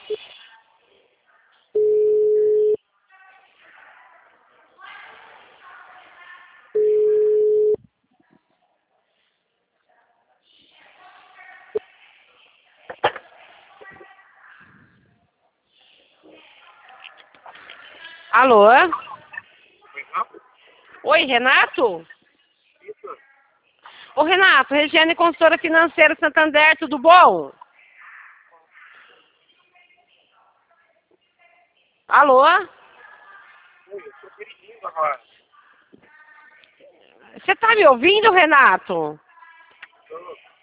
Alô? Oi, Renato? Ô, Renato, Regiane, consultora financeira Santander, tudo bom? Alô? Você tá me ouvindo, Renato?